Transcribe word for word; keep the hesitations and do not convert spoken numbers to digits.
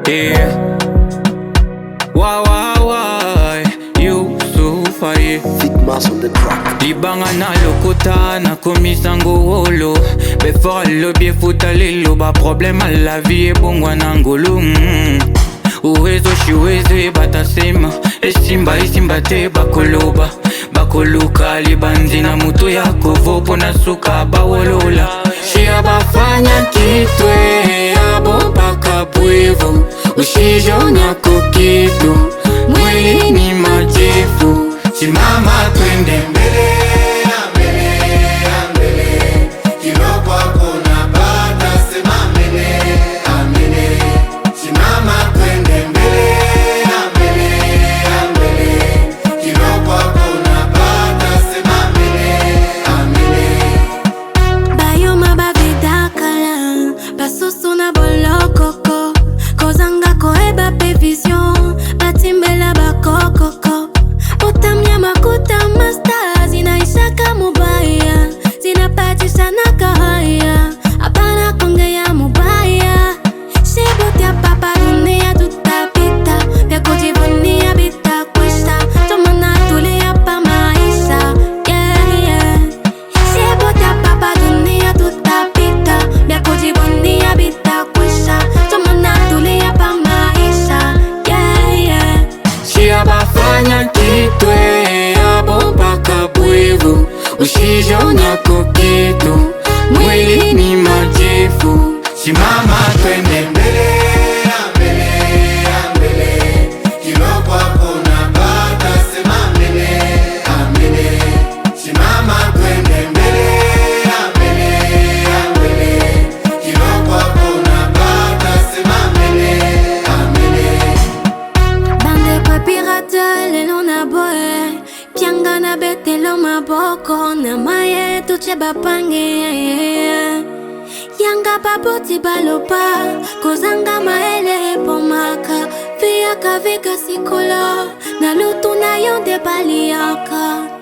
Yeah. Why, why, why you so fire? Fitmas on the track. Libanga na lokota na komisa ngolo. Before lobby futa lilo ba problème à la vie et bongwa na ngolo. mm. Uwezo shiweze batasema esimba isimba te bakoloba bakoluka libanzi na mutu yako vopo na suka bawolola. Shia bafanya kitwe abo baka bwevo ushijonya kukitu mwili ni majifu. Simama twende mbele ya mbele ya mbele, kilo kwako napata sema mbele ya mbele. Simama twende mbele ya mbele ya mbele, kilo kwako napata sema mbele ya mbele. Bayoma bavidakala basusu na bolokoko kozanga koeba pe vision batimbela bakokoko utamya makuta masta zinaishaka mubaya zinapatisha na kahaya hapana kongea mubaya shibutia papa dunia tutapita vya kujivunia vitakwisha tumana tulia pa maisha yeah, yeah. Shibutia papa dunia tutapita vya kujivunia vitakwisha tumana tulia pa maisha yeah, yeah. Shia bafanya kitwe abo baka bwevu ushijonya kukitu mwili ni majifu. Simama twende mbele ya mbele ya mbele, kilo kwako napata sema mbele ya mbele. Simama twende mbele ya mbele ya mbele, kilo kwako napata sema mbele ya mbele. Bande kwa pirate lelo na boe Pianga na betelo maboko na maye tuche bapange Yanga paputi balopa kozanga maele pomaka Via kavika sikolo na lutu na yonde baliaka